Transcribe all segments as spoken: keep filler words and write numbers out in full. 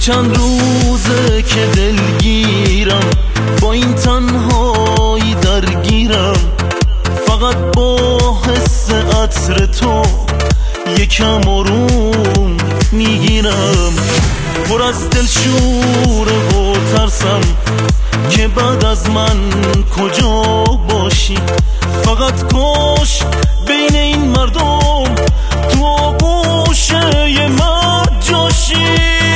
چند روزه که دلگیرم، با این تنهایی درگیرم. فقط با حس عطر تو یکم آروم میگیرم. پر از دل شوره و ترسم که بعد از من کجا باشی. فقط کاش بین این مردم تو آغوشه من جاشی.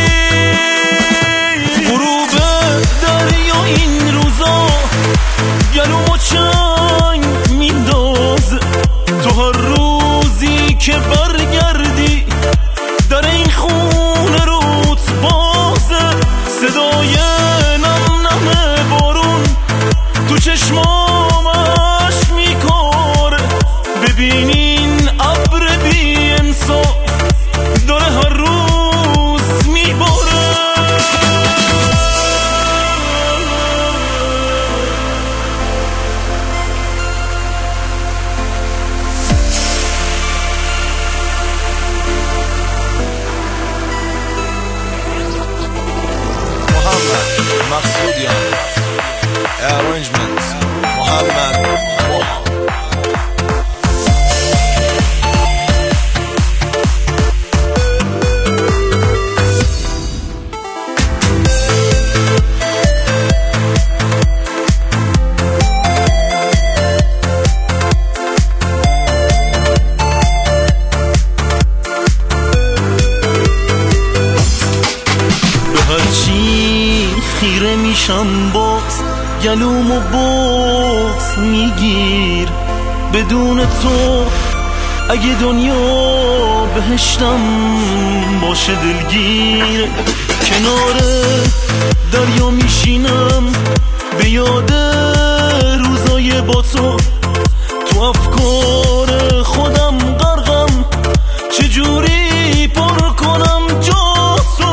غروب دریا این روزا گلومو چنگ میندازه. تو هر روزی که برگردی در این خونه روت بازه. صدای نم نم بارون تو چشمام اشک میکاره. ببینین ابر بی انصاف داره هر روز میباره. Maqsudian Arrangement Muhammad Moha. خیره میشم باز گلومو باز میگیر. بدون تو اگه دنیا بهشتم باشه دلگیر. کنار دریا میشینم به یاد روزای با تو. تو افکار خودم غرقم چجوری پر کنم جا تو.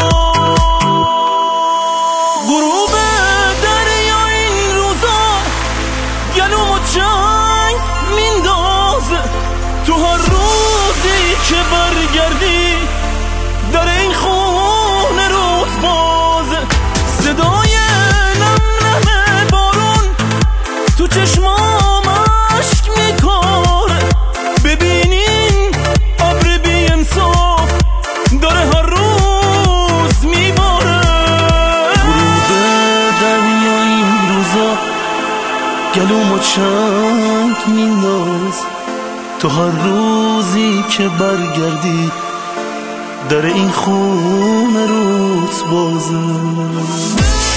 غروب دریا این روزا گلومو چنگ میندازه. تو هر روزی که برگردی در این خونه روت بازه. صدای نم نم بارون تو چشمام اشک میکاره. ببینین ابر بی انصاف داره هر روز میباره. گلومو چنگ مینداز. تو هر روزی که برگردی در این خونه روت بازه.